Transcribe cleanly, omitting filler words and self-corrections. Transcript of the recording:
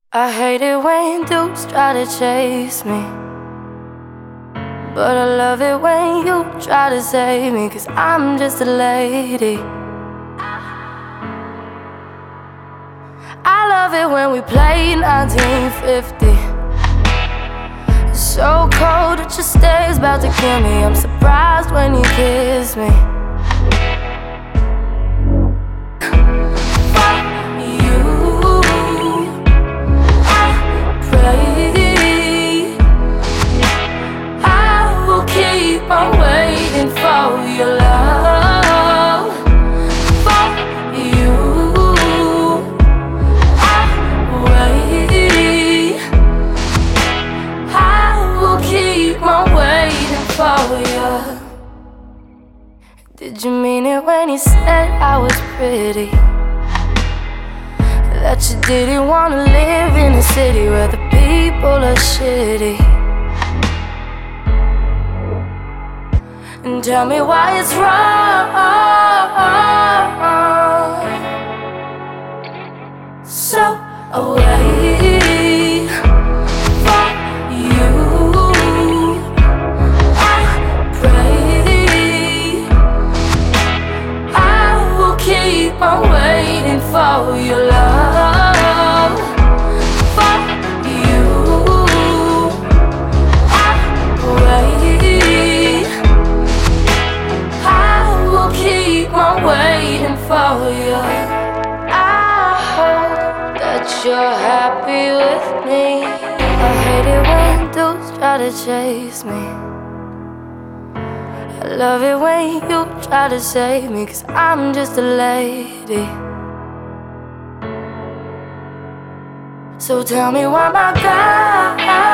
I hate it when dudes try to chase me, but I love it when you try to save me, 'cause I'm just a lady. I love it when we play 1950. It's so cold that your stare's about to kill me. I'm surprised when you kiss me. I'm waiting for your love, for you. I wait. I will keep on waiting for you. Did you mean it when you said I was pretty? That you didn't wanna live in a city where the people are shitty? And tell me why it's wrong. So away for you, I pray. I will keep on waiting for your love, for you. I wait. Keep on waiting for you. I hope that you're happy with me. I hate it when dudes try to chase me. I love it when you try to save me, 'cause I'm just a lady. So tell me why my God